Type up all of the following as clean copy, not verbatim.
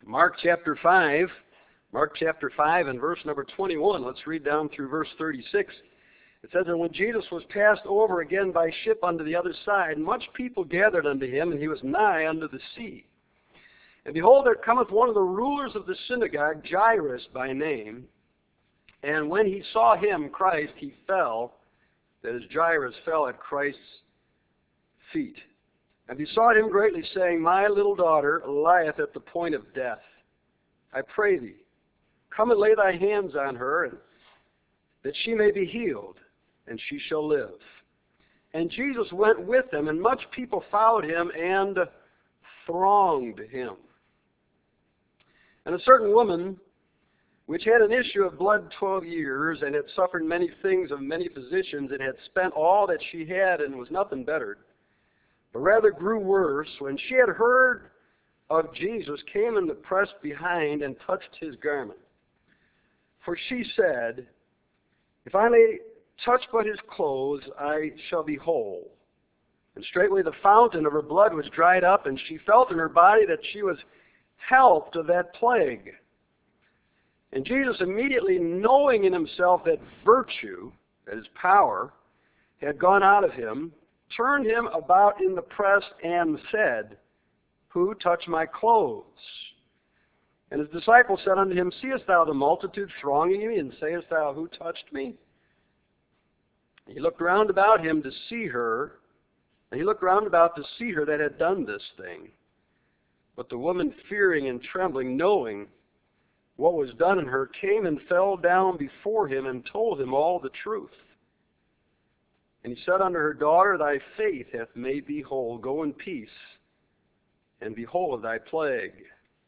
Mark chapter 5. Mark chapter 5 and verse number 21. Let's read down through verse 36. It says, "And when Jesus was passed over again by ship unto the other side, much people gathered unto him, and he was nigh unto the sea. And behold, there cometh one of the rulers of the synagogue, Jairus by name. And when he saw him, Christ, he fell," that is, Jairus fell at Christ's feet, "and besought him greatly, saying, My little daughter lieth at the point of death. I pray thee, come and lay thy hands on her, and that she may be healed, and she shall live. And Jesus went with them, and much people followed him and thronged him. And a certain woman, which had an issue of blood 12 years, and had suffered many things of many physicians, and had spent all that she had, and was nothing bettered, but rather grew worse, when she had heard of Jesus, came in the press behind, and touched his garment. For she said, If I may touch but his clothes, I shall be whole. And straightway the fountain of her blood was dried up, and she felt in her body that she was helped of that plague. And Jesus, immediately knowing in himself that virtue, that is power, had gone out of him, turned him about in the press and said, Who touched my clothes? And his disciples said unto him, Seest thou the multitude thronging you, and sayest thou, Who touched me? He looked round about him to see her, and he looked round about to see her that had done this thing. But the woman, fearing and trembling, knowing what was done in her, came and fell down before him, and told him all the truth. And he said unto her, Daughter, thy faith hath made thee whole. Go in peace, and be whole of thy plague.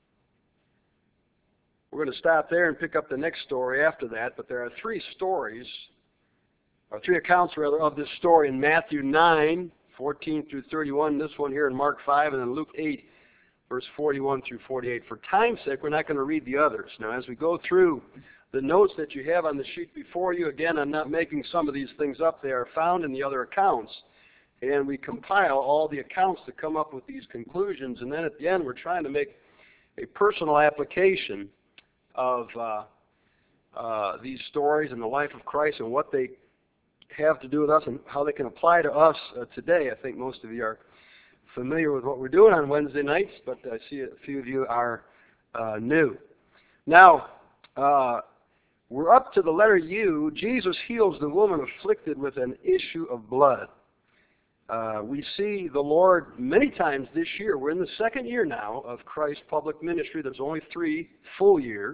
We're going to stop there and pick up the next story after that, but there are three accounts of this story in Matthew 9, 14 through 31, this one here in Mark 5, and then Luke 8, verse 41 through 48. For time's sake, we're not going to read the others. Now, as we go through the notes that you have on the sheet before you, again, I'm not making some of these things up. They are found in the other accounts. And we compile all the accounts to come up with these conclusions. And then at the end, we're trying to make a personal application of these stories and the life of Christ and what they have to do with us and how they can apply to us today. I think most of you are familiar with what we're doing on Wednesday nights, but I see a few of you are new. Now, we're up to the letter U. Jesus heals the woman afflicted with an issue of blood. We see the Lord many times this year. We're in the second year now of Christ's public ministry. There's only 3 full years.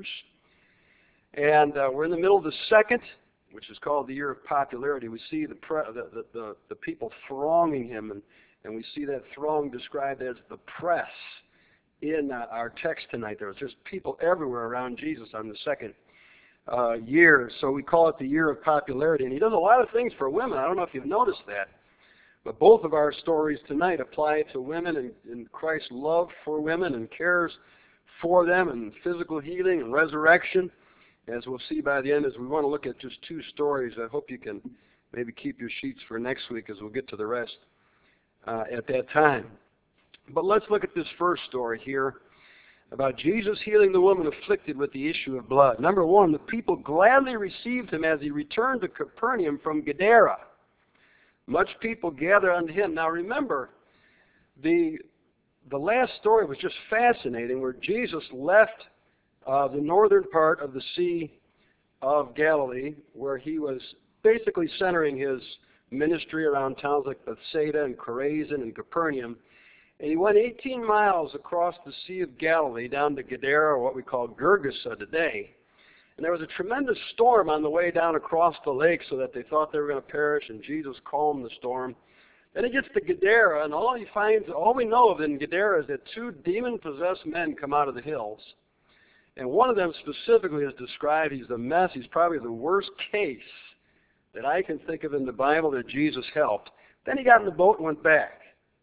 And we're in the middle of the second, which is called the year of popularity. We see the people thronging him, and we see that throng described as the press in our text tonight. There was just people everywhere around Jesus on the second year. So we call it the year of popularity. And he does a lot of things for women. I don't know if you've noticed that. But both of our stories tonight apply to women and Christ's love for women and cares for them and physical healing and resurrection. As we'll see by the end, as we want to look at just 2 stories, I hope you can maybe keep your sheets for next week as we'll get to the rest at that time. But let's look at this first story here about Jesus healing the woman afflicted with the issue of blood. Number 1, the people gladly received him as he returned to Capernaum from Gadara. Much people gathered unto him. Now remember, the last story was just fascinating, where Jesus left the northern part of the Sea of Galilee, where he was basically centering his ministry around towns like Bethsaida and Chorazin and Capernaum. And he went 18 miles across the Sea of Galilee down to Gadara, or what we call Gergesa today. And there was a tremendous storm on the way down across the lake, so that they thought they were going to perish, and Jesus calmed the storm. Then he gets to Gadara, and all we know of in Gadara is that 2 demon-possessed men come out of the hills. And one of them specifically is described, he's a mess, he's probably the worst case that I can think of in the Bible that Jesus helped. Then he got in the boat and went back.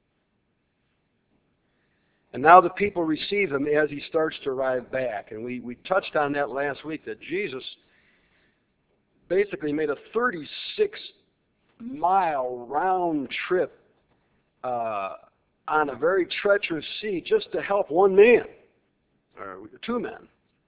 And now the people receive him as he starts to arrive back. And we touched on that last week, that Jesus basically made a 36-mile round trip on a very treacherous sea just to help one man. 2 men.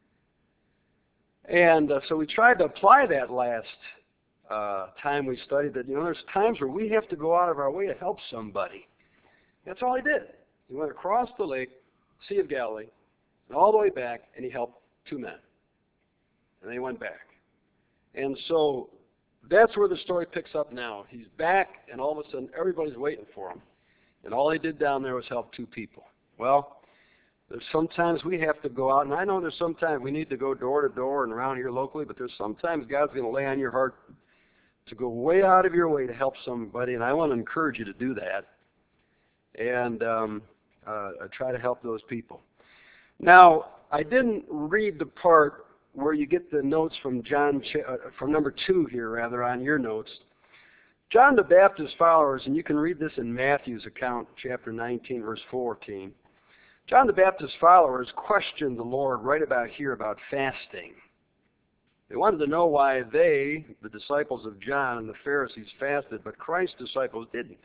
And so we tried to apply that last time we studied that, there's times where we have to go out of our way to help somebody. That's all he did. He went across the lake, Sea of Galilee, and all the way back, and he helped 2 men. And they went back. And so that's where the story picks up now. He's back, and all of a sudden everybody's waiting for him. And all he did down there was help 2 people. Well, there's sometimes we have to go out, and I know there's sometimes we need to go door to door and around here locally, but there's sometimes God's going to lay on your heart to go way out of your way to help somebody, and I want to encourage you to do that. And try to help those people. Now, I didn't read the part where you get the notes from from number 2 here, rather, on your notes. John the Baptist's followers, and you can read this in Matthew's account, chapter 19, verse 14. John the Baptist's followers questioned the Lord right about here about fasting. They wanted to know why they, the disciples of John and the Pharisees, fasted, but Christ's disciples didn't.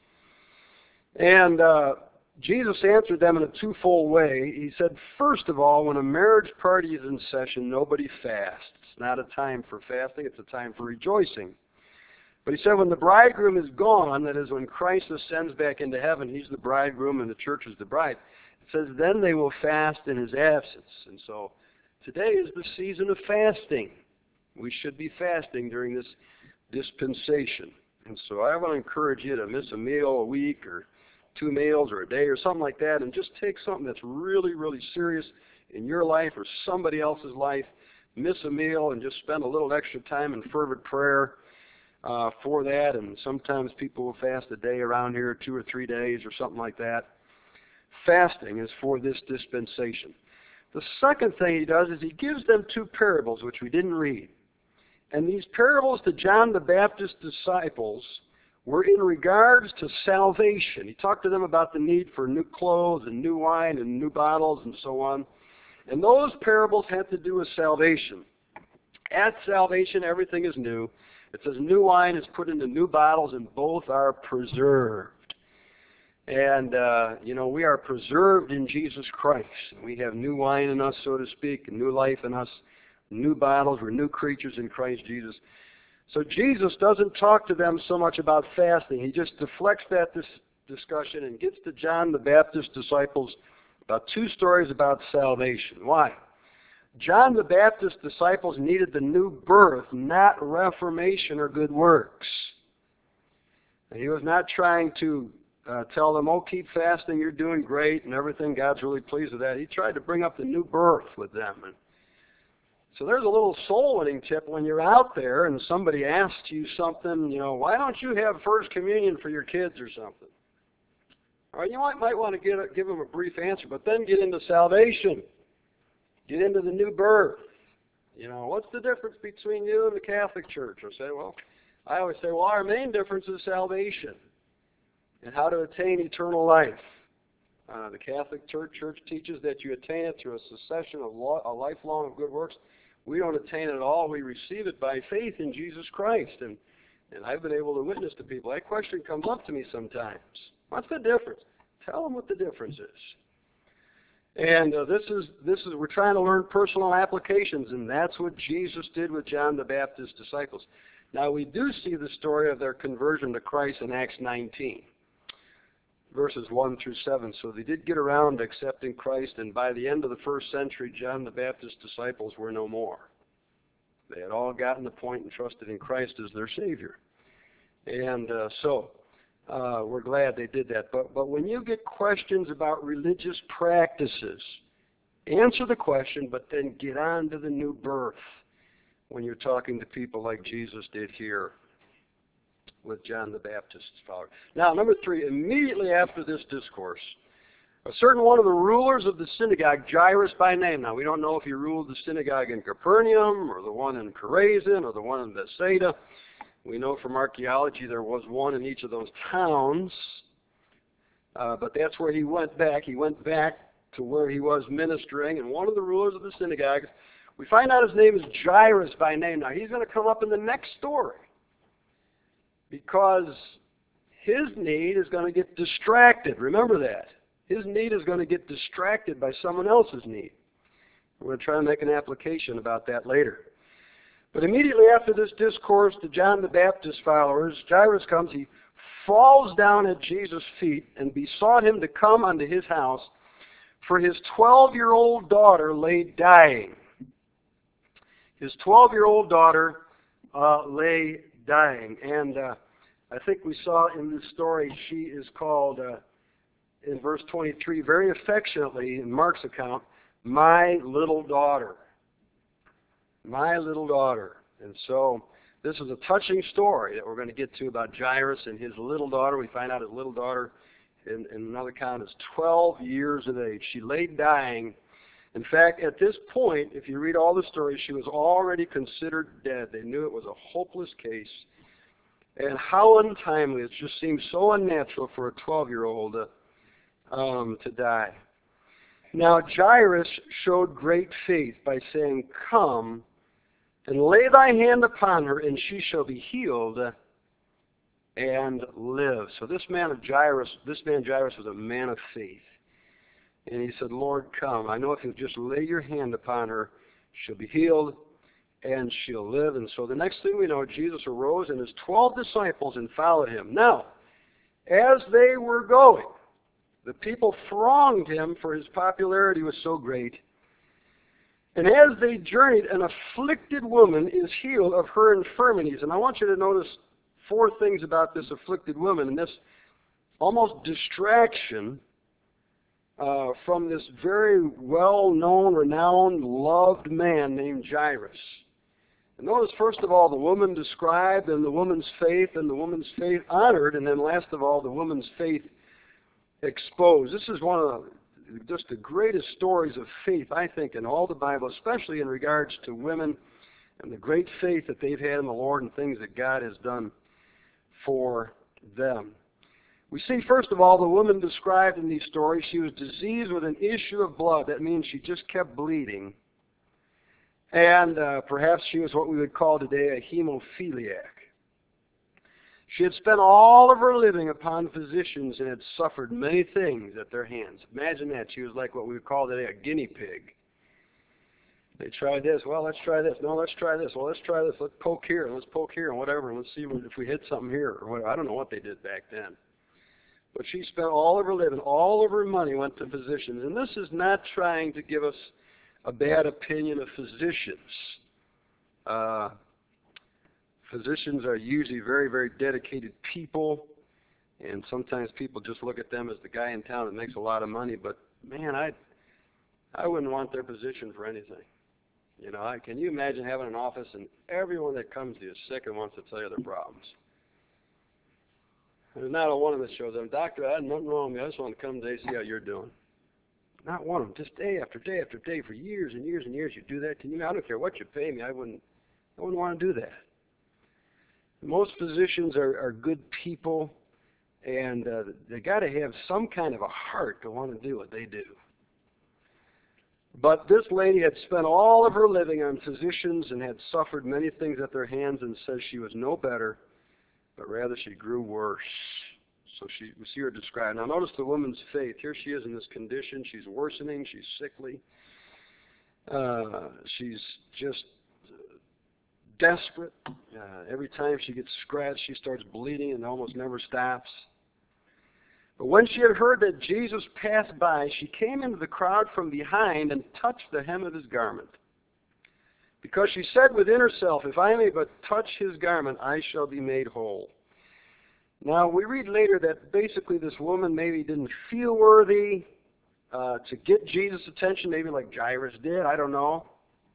And Jesus answered them in a twofold way. He said, first of all, when a marriage party is in session, nobody fasts. It's not a time for fasting, it's a time for rejoicing. But he said when the bridegroom is gone, that is when Christ ascends back into heaven, he's the bridegroom and the church is the bride. It says then they will fast in his absence. And so today is the season of fasting. We should be fasting during this dispensation. And so I want to encourage you to miss a meal a week or 2 meals or a day or something like that, and just take something that's really, really serious in your life or somebody else's life, miss a meal and just spend a little extra time in fervent prayer for that. And sometimes people will fast a day around here, 2 or 3 days or something like that. Fasting is for this dispensation. The second thing he does is he gives them 2 parables, which we didn't read. And these parables to John the Baptist's disciples were in regards to salvation. He talked to them about the need for new clothes and new wine and new bottles and so on. And those parables had to do with salvation. At salvation, everything is new. It says new wine is put into new bottles and both are preserved. And, we are preserved in Jesus Christ. We have new wine in us, so to speak, and new life in us, new bottles. We're new creatures in Christ Jesus. So Jesus doesn't talk to them so much about fasting. He just deflects that discussion and gets to John the Baptist's disciples about 2 stories about salvation. Why? John the Baptist's disciples needed the new birth, not reformation or good works. And he was not trying to tell them, oh, keep fasting, you're doing great and everything, God's really pleased with that. He tried to bring up the new birth with them. And so there's a little soul-winning tip when you're out there and somebody asks you something, why don't you have First Communion for your kids or something? Or you might want to give them a brief answer, but then get into salvation. Get into the new birth. What's the difference between you and the Catholic Church? I always say, our main difference is salvation and how to attain eternal life. The Catholic Church teaches that you attain it through a succession of a lifelong of good works. We don't attain it at all. We receive it by faith in Jesus Christ. And I've been able to witness to people. That question comes up to me sometimes. What's the difference? Tell them what the difference is. And this is we're trying to learn personal applications, and that's what Jesus did with John the Baptist's disciples. Now we do see the story of their conversion to Christ in Acts 19. Verses 1 through 7. So they did get around to accepting Christ, and by the end of the 1st century, John the Baptist's disciples were no more. They had all gotten the point and trusted in Christ as their Savior. And so we're glad they did that. But when you get questions about religious practices, answer the question, but then get on to the new birth when you're talking to people like Jesus did here with John the Baptist's follower. Now, number 3, immediately after this discourse, a certain one of the rulers of the synagogue, Jairus by name. Now, we don't know if he ruled the synagogue in Capernaum or the one in Chorazin or the one in Bethsaida. We know from archaeology there was one in each of those towns, but that's where he went back. He went back to where he was ministering, and one of the rulers of the synagogue, we find out his name is Jairus by name. Now, he's going to come up in the next story, because his need is going to get distracted. Remember that. His need is going to get distracted by someone else's need. We're going to try to make an application about that later. But immediately after this discourse to John the Baptist followers, Jairus comes. He falls down at Jesus' feet and besought him to come unto his house, for his 12-year-old daughter lay dying. His 12-year-old daughter lay dying. And I think we saw in this story, she is called, in verse 23, very affectionately, in Mark's account, my little daughter. My little daughter. And so this is a touching story that we're going to get to about Jairus and his little daughter. We find out his little daughter, in another account, is 12 years of age. She lay dying. In fact, at this point, if you read all the stories, she was already considered dead. They knew it was a hopeless case. And how untimely. It just seems so unnatural for a 12-year-old to die. Now, Jairus showed great faith by saying, come and lay thy hand upon her, and she shall be healed and live. So this man Jairus was a man of faith. And he said, Lord, come. I know if you just lay your hand upon her, she'll be healed and she'll live. And so the next thing we know, Jesus arose and his 12 disciples and followed him. Now, as they were going, the people thronged him, for his popularity was so great. And as they journeyed, an afflicted woman is healed of her infirmities. And I want you to notice 4 things about this afflicted woman and this almost distraction from this very well-known, renowned, loved man named Jairus. And notice, first of all, the woman described, and the woman's faith, and the woman's faith honored, and then last of all, the woman's faith exposed. This is one of just the greatest stories of faith, I think, in all the Bible, especially in regards to women and the great faith that they've had in the Lord and things that God has done for them. We see, first of all, the woman described in these stories, she was diseased with an issue of blood. That means she just kept bleeding. And perhaps she was what we would call today a hemophiliac. She had spent all of her living upon physicians and had suffered many things at their hands. Imagine that. She was like what we would call today a guinea pig. They tried this. Well, let's try this. No, let's try this. Well, let's try this. Let's poke here. Let's poke here and whatever. And let's see if we hit something here. Or whatever. I don't know what they did back then. But she spent all of her living, all of her money went to physicians. And this is not trying to give us a bad opinion of physicians. Physicians are usually very, very dedicated people, and sometimes people just look at them as the guy in town that makes a lot of money. But man, I wouldn't want their position for anything. You know, can you imagine having an office and everyone that comes to you is sick and wants to tell you their problems? There's not a one of them that shows up, doctor, I had nothing wrong with me. I just want to come today and see how you're doing. Not one of them. Just day after day after day for years and years and years. You do that. I don't care what you pay me. I wouldn't want to do that. Most physicians are good people, and they got to have some kind of a heart to want to do what they do. But this lady had spent all of her living on physicians and had suffered many things at their hands, and says she was no better, but rather she grew worse. So we see her described. Now notice the woman's faith. Here she is in this condition. She's worsening. She's sickly. She's just desperate. Every time she gets scratched, she starts bleeding and almost never stops. But when she had heard that Jesus passed by, she came into the crowd from behind and touched the hem of his garment. Because she said within herself, if I may but touch his garment, I shall be made whole. Now, we read later that basically this woman maybe didn't feel worthy to get Jesus' attention, maybe like Jairus did, I don't know.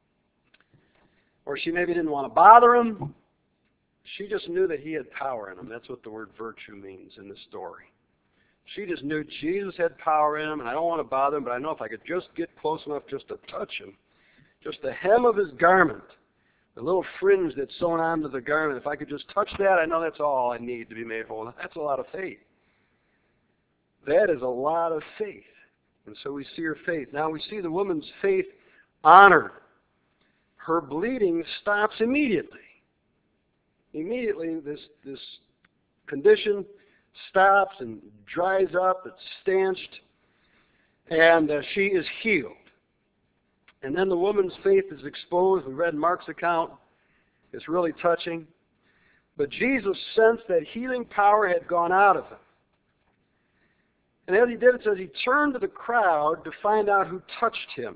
Or she maybe didn't want to bother him. She just knew that he had power in him. That's what the word virtue means in this story. She just knew Jesus had power in him, and I don't want to bother him, but I know if I could just get close enough just to touch him, just the hem of his garment, the little fringe that's sewn onto the garment, if I could just touch that, I know that's all I need to be made whole. That's a lot of faith. That is a lot of faith. And so we see her faith. Now we see the woman's faith honored. Her bleeding stops immediately. Immediately, this condition stops and dries up. It's stanched, and she is healed. And then the woman's faith is exposed. We read Mark's account. It's really touching. But Jesus sensed that healing power had gone out of him. And as he did, it says he turned to the crowd to find out who touched him.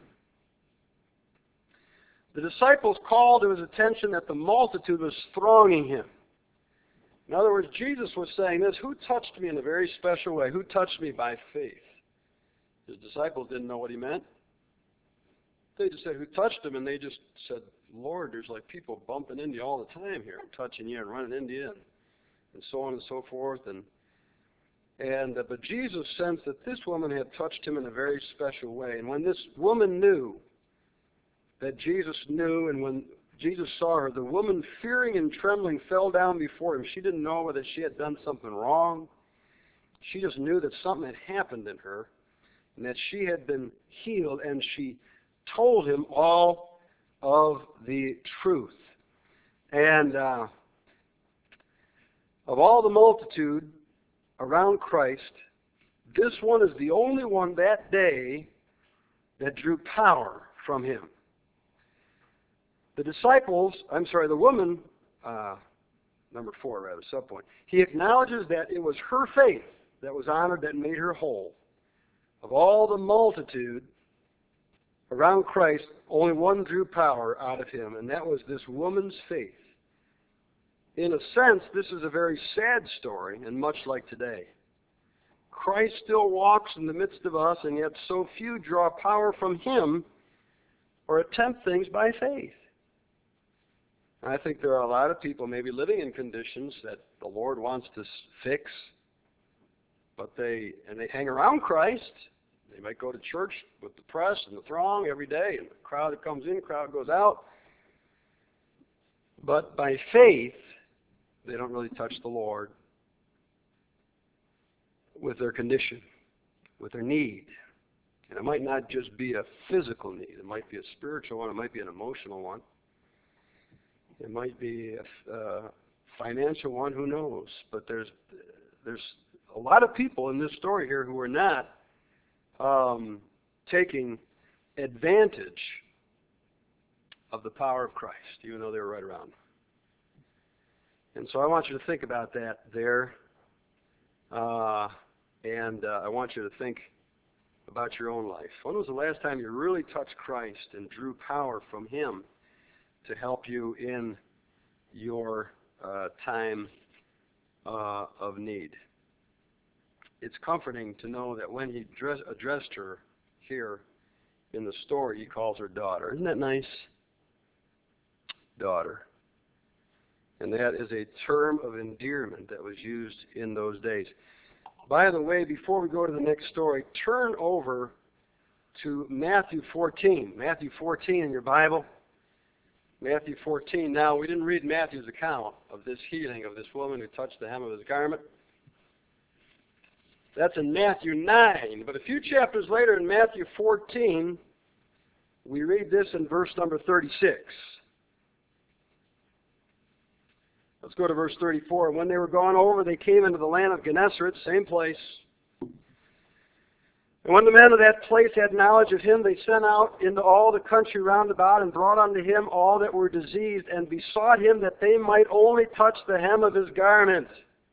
The disciples called to his attention that the multitude was thronging him. In other words, Jesus was saying this, who touched me in a very special way? Who touched me by faith? His disciples didn't know what he meant. They just said, who touched him? And they just said, Lord, there's like people bumping into you all the time here, touching you and running into you, and so on and so forth. But Jesus sensed that this woman had touched him in a very special way. And when this woman knew that Jesus knew, and when Jesus saw her, the woman, fearing and trembling, fell down before him. She didn't know whether she had done something wrong. She just knew that something had happened in her, and that she had been healed, and she told him all of the truth. And of all the multitude around Christ, this one is the only one that day that drew power from him. The woman, number 4 rather, subpoint, he acknowledges that it was her faith that was honored that made her whole. Of all the multitude around Christ, only one drew power out of him, and that was this woman's faith. In a sense, this is a very sad story, and much like today. Christ still walks in the midst of us, and yet so few draw power from him or attempt things by faith. I think there are a lot of people maybe living in conditions that the Lord wants to fix, but they hang around Christ. They might go to church with the press and the throng every day, and the crowd that comes in, crowd goes out. But by faith, they don't really touch the Lord with their condition, with their need. And it might not just be a physical need. It might be a spiritual one. It might be an emotional one. It might be a financial one. Who knows? But there's a lot of people in this story here who are not taking advantage of the power of Christ, even though they were right around. And so I want you to think about that there. And I want you to think about your own life. When was the last time you really touched Christ and drew power from him to help you in your time of need? It's comforting to know that when he addressed her here in the story, he calls her daughter. Isn't that nice? Daughter. And that is a term of endearment that was used in those days. By the way, before we go to the next story, turn over to Matthew 14. Matthew 14 in your Bible. Matthew 14. Now, we didn't read Matthew's account of this healing of this woman who touched the hem of his garment. That's in Matthew 9. But a few chapters later in Matthew 14, we read this in verse number 36. Let's go to verse 34. When they were gone over, they came into the land of Gennesaret, same place. And when the men of that place had knowledge of him, they sent out into all the country round about and brought unto him all that were diseased and besought him that they might only touch the hem of his garment.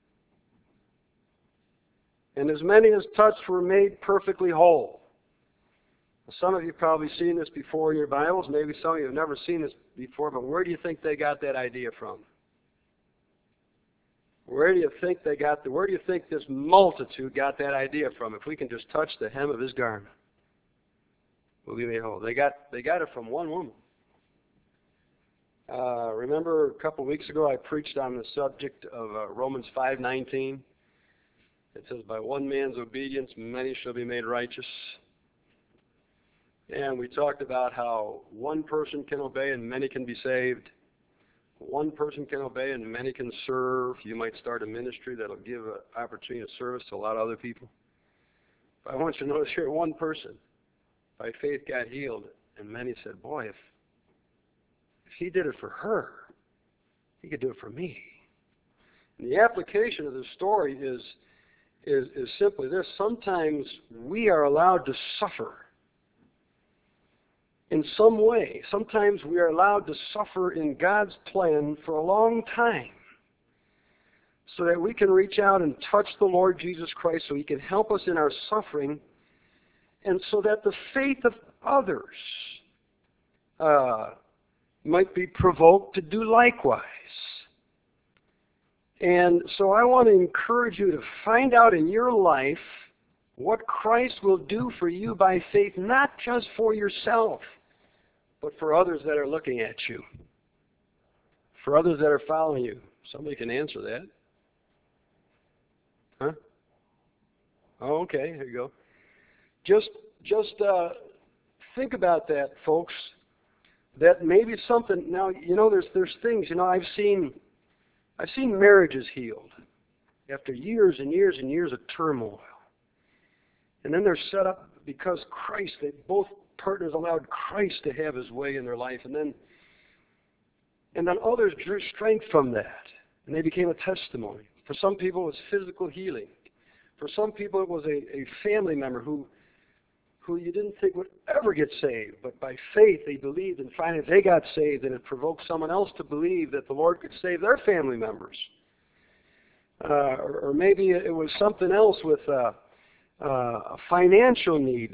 And as many as touched were made perfectly whole. Some of you have probably seen this before in your Bibles. Maybe some of you have never seen this before, but where do you think they got that idea from? Where do you think this multitude got that idea from? If we can just touch the hem of his garment, we'll be made whole. They got it from one woman. Remember a couple of weeks ago I preached on the subject of Romans 5:19. It says, by one man's obedience, many shall be made righteous. And we talked about how one person can obey and many can be saved. One person can obey and many can serve. You might start a ministry that will give an opportunity of service to a lot of other people. But I want you to notice here, one person by faith got healed, and many said, boy, if he did it for her, he could do it for me. And the application of this story is simply this. Sometimes we are allowed to suffer in some way. Sometimes we are allowed to suffer in God's plan for a long time so that we can reach out and touch the Lord Jesus Christ, so He can help us in our suffering, and so that the faith of others might be provoked to do likewise. And so I want to encourage you to find out in your life what Christ will do for you by faith, not just for yourself, but for others that are looking at you, for others that are following you. Somebody can answer that. Huh? Oh, okay, here you go. Just think about that, folks. That maybe something. Now, there's things. I've seen marriages healed after years and years and years of turmoil, and then they're set up because both partners allowed Christ to have His way in their life, and then others drew strength from that, and they became a testimony. For some people, it was physical healing. For some people, it was a family member who you didn't think would ever get saved, but by faith they believed, and finally they got saved, and it provoked someone else to believe that the Lord could save their family members. Or maybe it was something else with a financial need,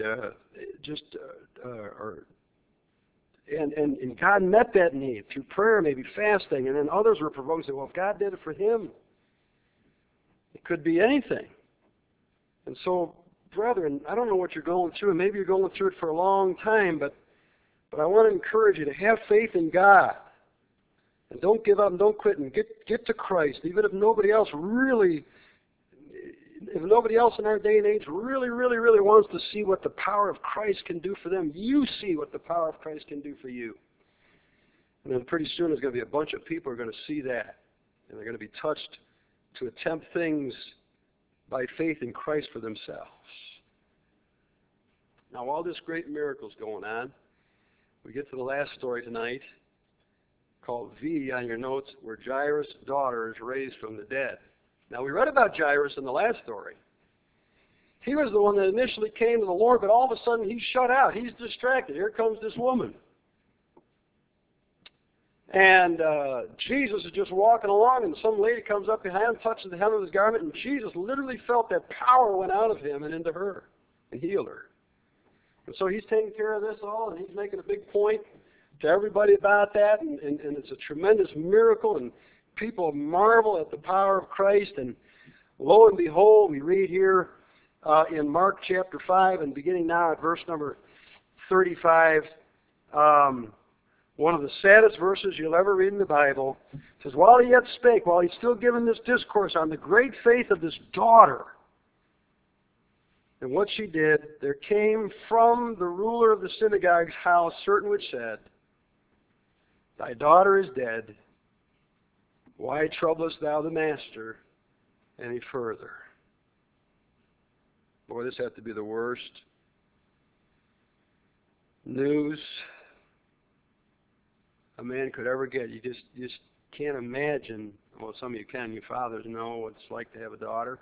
and God met that need through prayer, maybe fasting, and then others were provoked and said, well, if God did it for him, it could be anything. And so, brethren, I don't know what you're going through, and maybe you're going through it for a long time, but I want to encourage you to have faith in God. And don't give up and don't quit, and get to Christ, even if nobody else in our day and age really, really, really wants to see what the power of Christ can do for them. You see what the power of Christ can do for you. And then pretty soon there's going to be a bunch of people who are going to see that, and they're going to be touched to attempt things by faith in Christ for themselves. Now, while this great miracle's going on, we get to the last story tonight, called V on your notes, where Jairus' daughter is raised from the dead. Now, we read about Jairus in the last story. He was the one that initially came to the Lord, but all of a sudden he's shut out. He's distracted. Here comes this woman. And Jesus is just walking along, and some lady comes up behind him, touches the hem of his garment, and Jesus literally felt that power went out of him and into her and healed her. And so he's taking care of this all, and he's making a big point to everybody about that, and it's a tremendous miracle, and people marvel at the power of Christ. And lo and behold, we read here in Mark chapter 5, and beginning now at verse number 35, one of the saddest verses you'll ever read in the Bible. It says, while he yet spake, while he's still giving this discourse on the great faith of this daughter, and what she did, there came from the ruler of the synagogue's house certain which said, thy daughter is dead. Why troublest thou the master any further? Boy, this had to be the worst news a man could ever get. You just can't imagine. Well, some of you can. You fathers know what it's like to have a daughter.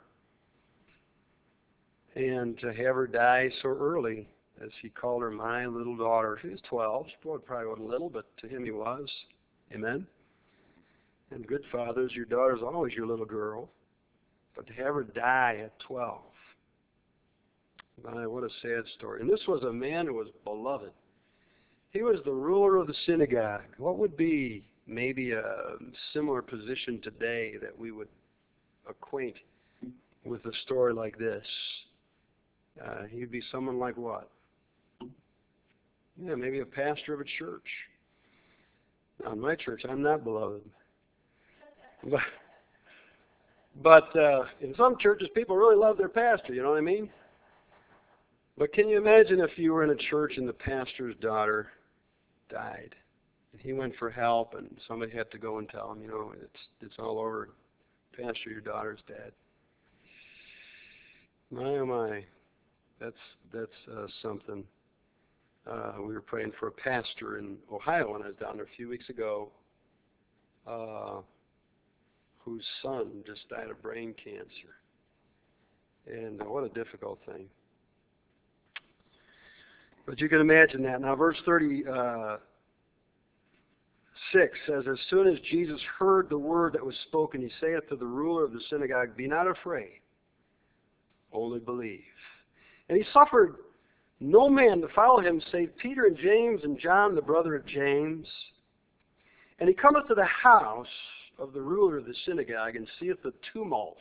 And to have her die so early, as he called her my little daughter. She was 12. She probably wasn't little, but to him he was. Amen? And good fathers, your daughter's always your little girl. But to have her die at 12. My, what a sad story. And this was a man who was beloved. He was the ruler of the synagogue. What would be maybe a similar position today that we would acquaint with a story like this? He'd be someone like what? Yeah, maybe a pastor of a church. Now, in my church, I'm not beloved. But in some churches, people really love their pastor, you know what I mean? But can you imagine if you were in a church and the pastor's daughter died, and he went for help, and somebody had to go and tell him, it's all over. Pastor, your daughter's dead. My, oh my, that's something. We were praying for a pastor in Ohio when I was down there a few weeks ago, whose son just died of brain cancer. And what a difficult thing. But you can imagine that. Now, verse 36 says, as soon as Jesus heard the word that was spoken, he saith to the ruler of the synagogue, be not afraid, only believe. And he suffered no man to follow him, save Peter and James and John, the brother of James. And he cometh to the house of the ruler of the synagogue, and seeth the tumult,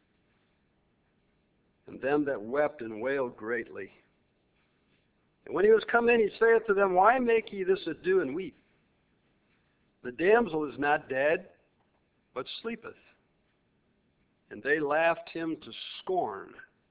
and them that wept and wailed greatly. And when he was come in, he saith to them, why make ye this ado and weep? The damsel is not dead, but sleepeth. And they laughed him to scorn.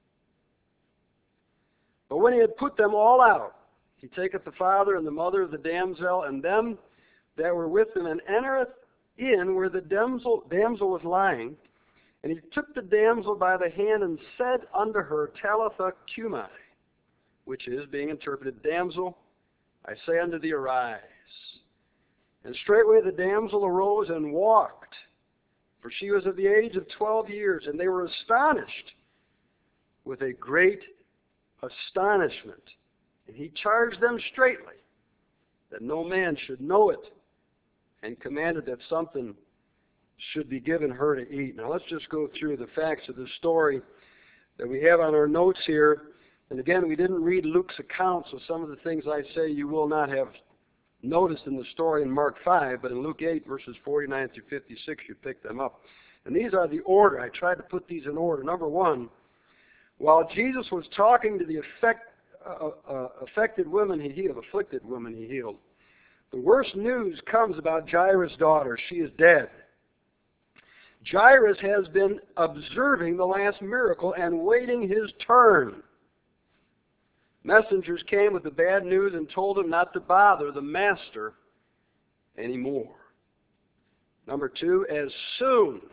But when he had put them all out, he taketh the father and the mother of the damsel, and them that were with him, and entereth in where the damsel was lying. And he took the damsel by the hand, and said unto her, Talitha cumi, which is, being interpreted, damsel, I say unto thee, arise. And straightway the damsel arose and walked, for she was of the age of 12 years, and they were astonished with a great astonishment. And he charged them straitly that no man should know it, and commanded that something should be given her to eat. Now let's just go through the facts of the story that we have on our notes here. And again, we didn't read Luke's account, so some of the things I say you will not have noticed in the story in Mark 5, but in Luke 8, verses 49 through 56, you pick them up. And these are the order. I tried to put these in order. Number one, while Jesus was talking to the afflicted women he healed, the worst news comes about Jairus' daughter. She is dead. Jairus has been observing the last miracle and waiting his turn. Messengers came with the bad news and told him not to bother the master anymore. Number two, as soon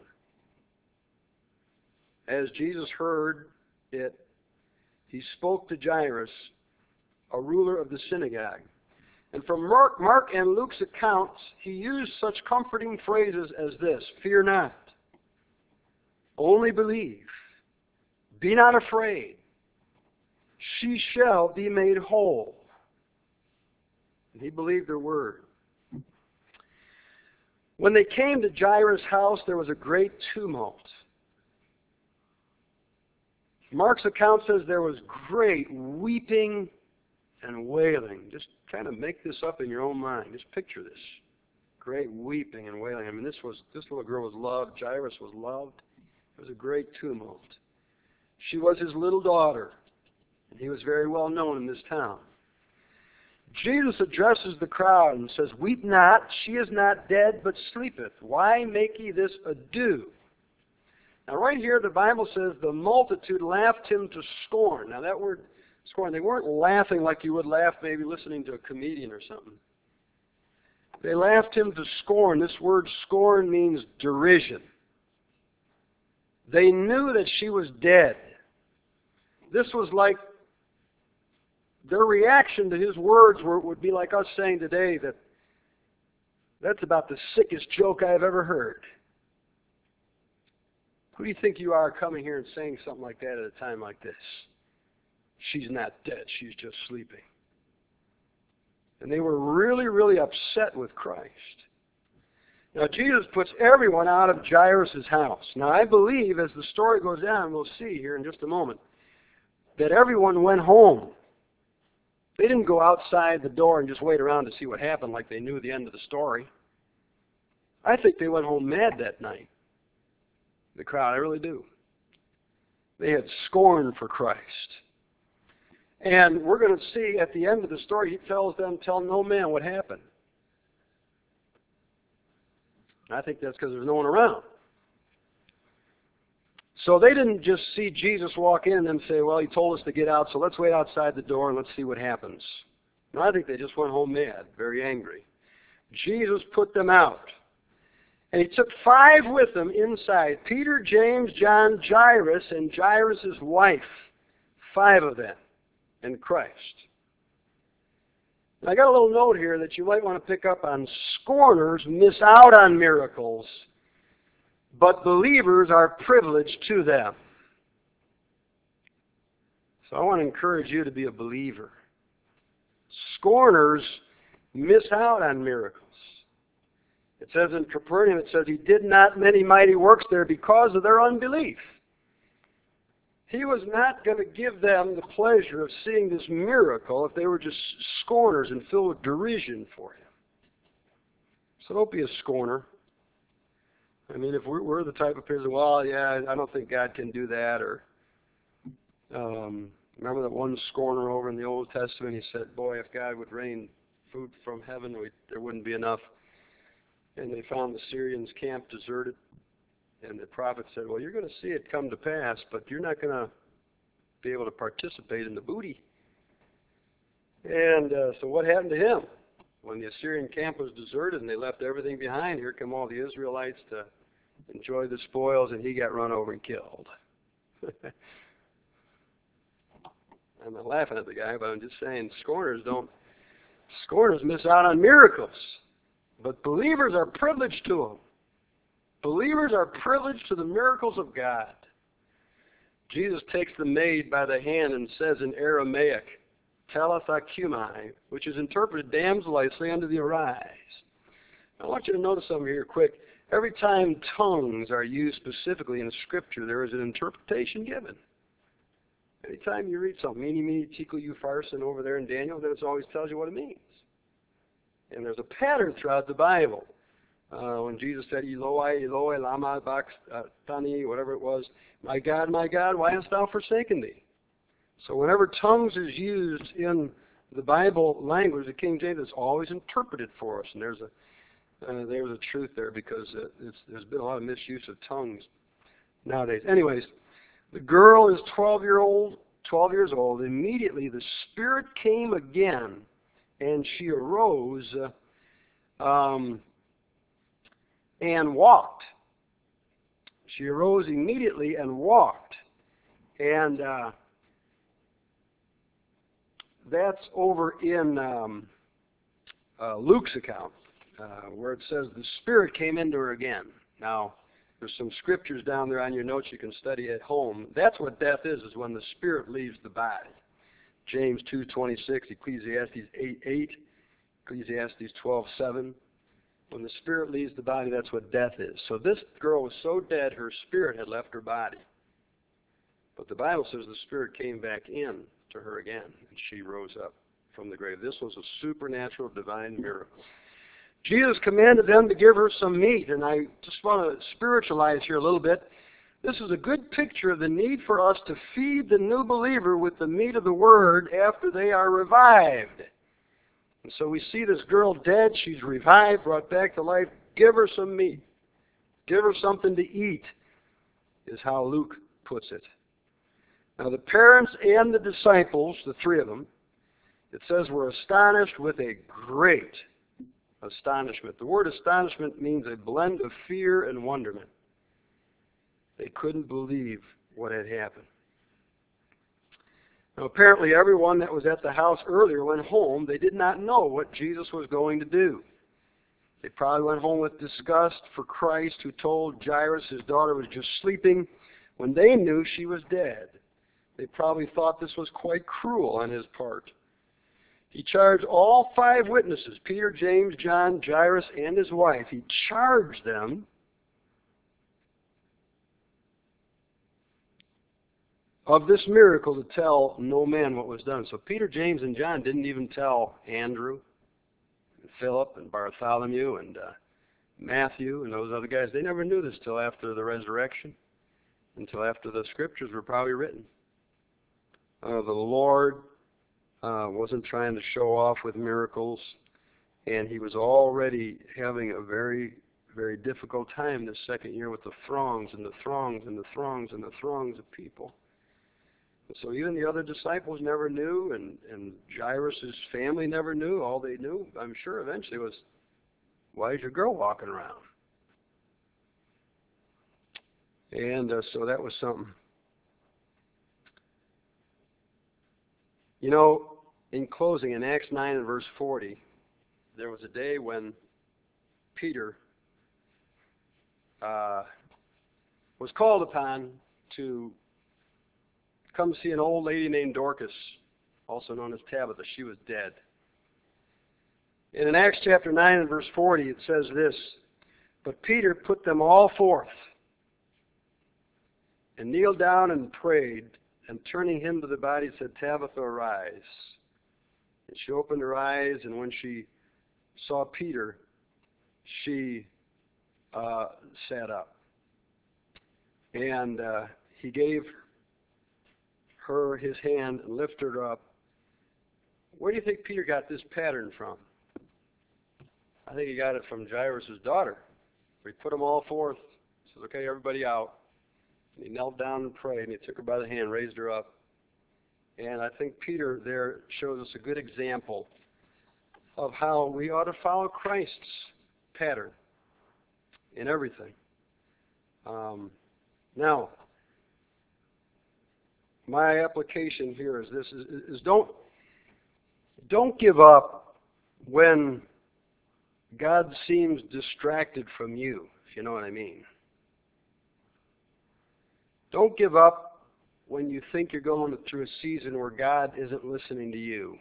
as Jesus heard it, he spoke to Jairus, a ruler of the synagogue. And from Mark and Luke's accounts, he used such comforting phrases as this: fear not, only believe, be not afraid, she shall be made whole. And he believed their word. When they came to Jairus' house, there was a great tumult. Mark's account says there was great weeping and wailing. Just kind of make this up in your own mind. Just picture this. Great weeping and wailing. I mean, this little girl was loved. Jairus was loved. It was a great tumult. She was his little daughter, and he was very well known in this town. Jesus addresses the crowd and says, weep not, she is not dead, but sleepeth. Why make ye this ado? Now right here the Bible says the multitude laughed him to scorn. Now that word scorn, they weren't laughing like you would laugh maybe listening to a comedian or something. They laughed him to scorn. This word scorn means derision. They knew that she was dead. This was like, their reaction to his words would be like us saying today that that's about the sickest joke I've ever heard. Who do you think you are coming here and saying something like that at a time like this? She's not dead, she's just sleeping. And they were really, really upset with Christ. Now Jesus puts everyone out of Jairus' house. Now I believe as the story goes on, we'll see here in just a moment, that everyone went home. They didn't go outside the door and just wait around to see what happened like they knew the end of the story. I think they went home mad that night. The crowd, I really do. They had scorn for Christ. And we're going to see at the end of the story, he tells them, tell no man what happened. I think that's because there's no one around. So they didn't just see Jesus walk in and then say, well, he told us to get out, so let's wait outside the door and let's see what happens. No, I think they just went home mad, very angry. Jesus put them out. And he took 5 with him inside, Peter, James, John, Jairus, and Jairus' wife, 5 of them, and Christ. Now, I got a little note here that you might want to pick up on. Scorners miss out on miracles, but believers are privileged to them. So I want to encourage you to be a believer. Scorners miss out on miracles. It says in Capernaum, it says he did not many mighty works there because of their unbelief. He was not going to give them the pleasure of seeing this miracle if they were just scorners and filled with derision for him. So don't be a scorner. I mean, if we're the type of person, well, yeah, I don't think God can do that, or remember that one scorner over in the Old Testament, he said, boy, if God would rain food from heaven, there wouldn't be enough. And they found the Syrians' camp deserted. And the prophet said, well, you're going to see it come to pass, but you're not going to be able to participate in the booty. And so what happened to him? When the Assyrian camp was deserted and they left everything behind, here come all the Israelites to enjoy the spoils, and he got run over and killed. I'm not laughing at the guy, but I'm just saying scorners miss out on miracles. But believers are privileged to them. Believers are privileged to the miracles of God. Jesus takes the maid by the hand and says in Aramaic, Talitha cumi, which is interpreted, damsel, I say unto thee, arise. I want you to notice something here quick. Every time tongues are used specifically in Scripture, there is an interpretation given. Anytime you read something, mene, mene, tekel, upharsin over there in Daniel, then it always tells you what it means. And there's a pattern throughout the Bible. When Jesus said, Eloi, Eloi, lama sabachthani, whatever it was, my God, why hast thou forsaken thee? So whenever tongues is used in the Bible language, the King James, it's always interpreted for us. And there's a truth there, because there's been a lot of misuse of tongues nowadays. Anyways, the girl is 12 years old. Immediately the Spirit came again, and she arose and walked. She arose immediately and walked. And that's over in Luke's account, where it says the Spirit came into her again. Now, there's some scriptures down there on your notes you can study at home. That's what death is when the Spirit leaves the body. James 2:26, Ecclesiastes 8:8, Ecclesiastes 12:7. When the Spirit leaves the body, that's what death is. So this girl was so dead, her spirit had left her body. But the Bible says the Spirit came back in to her again, and she rose up from the grave. This was a supernatural, divine miracle. Jesus commanded them to give her some meat, and I just want to spiritualize here a little bit. This is a good picture of the need for us to feed the new believer with the meat of the Word after they are revived. And so we see this girl dead, she's revived, brought back to life. Give her some meat. Give her something to eat, is how Luke puts it. Now the parents and the disciples, the three of them, it says were astonished with a great astonishment. The word astonishment means a blend of fear and wonderment. They couldn't believe what had happened. Now, apparently everyone that was at the house earlier went home. They did not know what Jesus was going to do. They probably went home with disgust for Christ, who told Jairus his daughter was just sleeping when they knew she was dead. They probably thought this was quite cruel on his part. He charged all 5 witnesses, Peter, James, John, Jairus, and his wife. He charged them of this miracle to tell no man what was done. So Peter, James, and John didn't even tell Andrew, and Philip, and Bartholomew, and Matthew, and those other guys. They never knew this till after the resurrection, until after the scriptures were probably written. The Lord wasn't trying to show off with miracles, and he was already having a very, very difficult time this second year with the throngs and the throngs and the throngs and the throngs of people. And so even the other disciples never knew, and Jairus' family never knew. All they knew, I'm sure, eventually was, why is your girl walking around? And so that was something. You know, in closing, in Acts 9 and verse 40, there was a day when Peter was called upon to come see an old lady named Dorcas, also known as Tabitha. She was dead. And in Acts chapter 9 and verse 40, it says this, "But Peter put them all forth, and kneeled down and prayed, and turning him to the body said, Tabitha, arise. And she opened her eyes, and when she saw Peter, she sat up. And he gave her his hand and lifted her up." Where do you think Peter got this pattern from? I think he got it from Jairus' daughter. He put them all forth. He said, "Okay, everybody out." And he knelt down and prayed, and he took her by the hand, raised her up. And I think Peter there shows us a good example of how we ought to follow Christ's pattern in everything. Now, my application here is this: is don't give up when God seems distracted from you, if you know what I mean. Don't give up when you think you're going through a season where God isn't listening to you.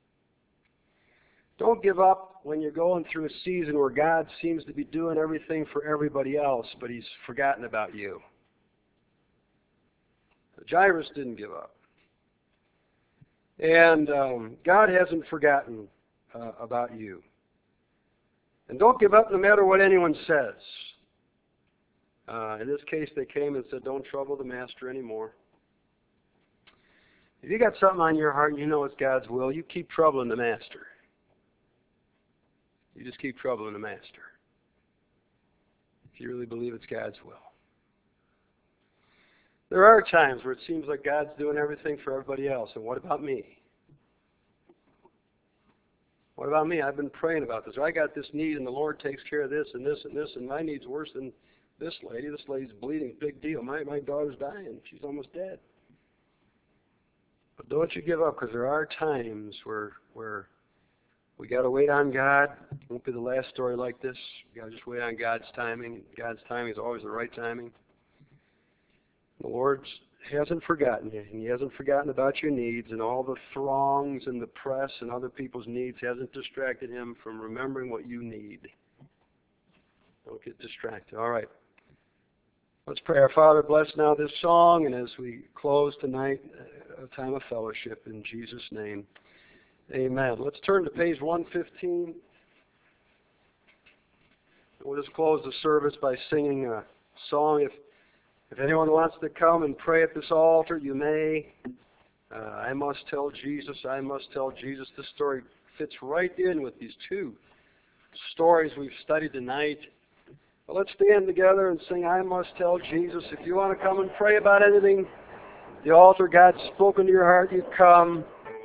Don't give up when you're going through a season where God seems to be doing everything for everybody else, but he's forgotten about you. Jairus didn't give up. And God hasn't forgotten about you. And don't give up no matter what anyone says. In this case, they came and said, "Don't trouble the master anymore." If you got something on your heart and you know it's God's will, you keep troubling the master. You just keep troubling the master, if you really believe it's God's will. There are times where it seems like God's doing everything for everybody else, and what about me? What about me? I've been praying about this. I got this need, and the Lord takes care of this and this and this, and my need's worse than this lady. This lady's bleeding, big deal. My daughter's dying. She's almost dead. But don't you give up, because there are times where we got to wait on God. It won't be the last story like this. We got to just wait on God's timing. God's timing is always the right timing. The Lord hasn't forgotten you, and he hasn't forgotten about your needs, and all the throngs and the press and other people's needs hasn't distracted him from remembering what you need. Don't get distracted. All right. Let's pray. Our Father, bless now this song, and as we close tonight, a time of fellowship in Jesus' name. Amen. Let's turn to page 115. We'll just close the service by singing a song. If anyone wants to come and pray at this altar, you may. I must tell Jesus, I must tell Jesus. This story fits right in with these two stories we've studied tonight. But let's stand together and sing, I must tell Jesus. If you want to come and pray about anything, the altar, God's spoken to your heart, you come.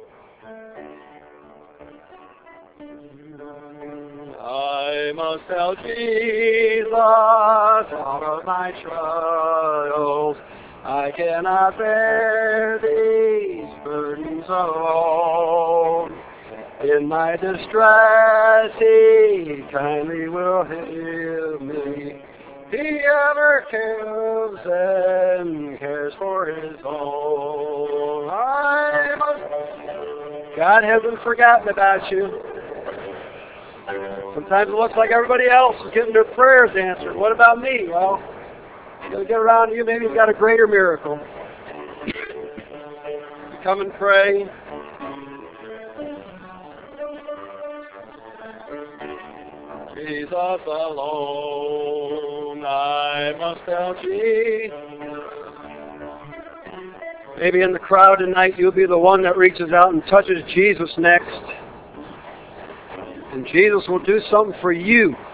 I must tell Jesus out of my trials. I cannot bear these burdens alone. In my distress, he kindly will heal me. He ever cares and cares for his own. God hasn't forgotten about you. Sometimes it looks like everybody else is getting their prayers answered. What about me? Well, he's going to get around to you. Maybe he's got a greater miracle. Come and pray. Jesus alone, I must tell Jesus. Maybe in the crowd tonight you'll be the one that reaches out and touches Jesus next. And Jesus will do something for you.